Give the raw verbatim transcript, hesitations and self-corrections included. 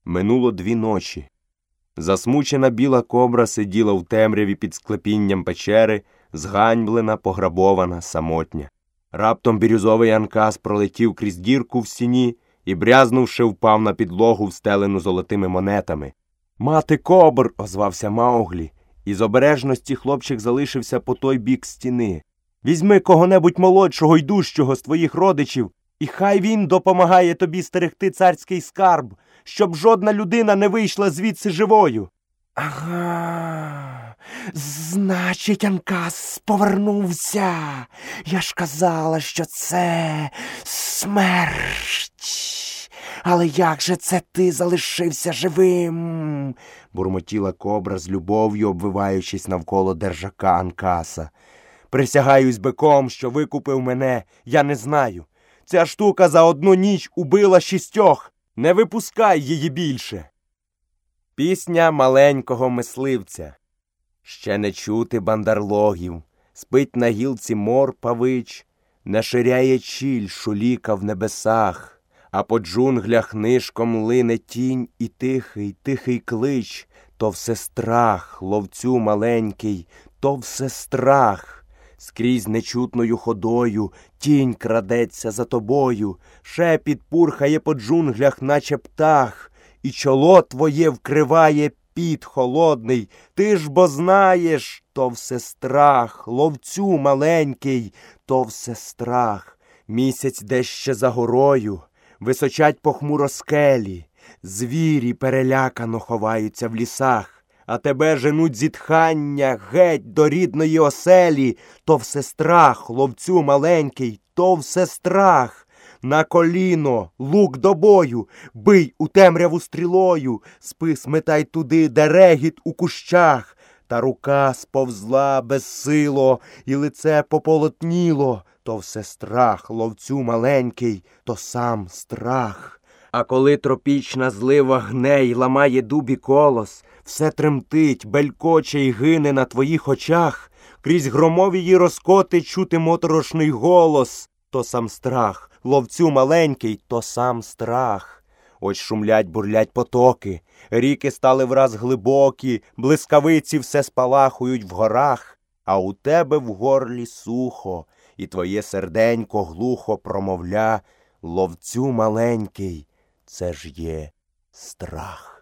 Минуло дві ночі. Засмучена біла кобра сиділа в темряві під склепінням печери, зганьблена, пограбована, самотня. Раптом бірюзовий анкас пролетів крізь дірку в стіні і, брязнувши, впав на підлогу, встелену золотими монетами. «Мати кобр!» – озвався Мауглі. Із обережності хлопчик залишився по той бік стіни. «Візьми кого-небудь молодшого й дужчого з твоїх родичів, і хай він допомагає тобі стерегти царський скарб, щоб жодна людина не вийшла звідси живою». «Ага, значить, Анкас повернувся. Я ж казала, що це смерть. Але як же це ти залишився живим?» бурмотіла кобра з любов'ю, обвиваючись навколо держака Анкаса. «Присягаюсь биком, що викупив мене, я не знаю. Ця штука за одну ніч убила шістьох. Не випускай її більше». Пісня маленького мисливця. Ще не чути бандарлогів, спить на гілці мор павич, не ширяє чіль шуліка в небесах, а по джунглях нишком лине тінь і тихий, тихий клич. То все страх, ловцю маленький, то все страх. Скрізь нечутною ходою тінь крадеться за тобою, шепіт пурхає по джунглях, наче птах, і чоло твоє вкриває піт холодний. Ти ж бо знаєш, то все страх, ловцю маленький, то все страх. Місяць дещо за горою, височать похмуро скелі, звірі перелякано ховаються в лісах. А тебе женуть зітхання геть до рідної оселі. То все страх, ловцю маленький, то все страх. На коліно, лук до бою, бий у темряву стрілою, спис метай туди, де регіт у кущах. Та рука сповзла безсило, і лице пополотніло. То все страх, ловцю маленький, то сам страх. А коли тропічна злива гне й ламає дубі колос, все тремтить, белькоче й гине на твоїх очах, крізь громові її розкоти чути моторошний голос. То сам страх, ловцю маленький, то сам страх. Ось шумлять, бурлять потоки, ріки стали враз глибокі, блискавиці все спалахують в горах, а у тебе в горлі сухо, і твоє серденько глухо промовля: ловцю маленький, це ж є страх.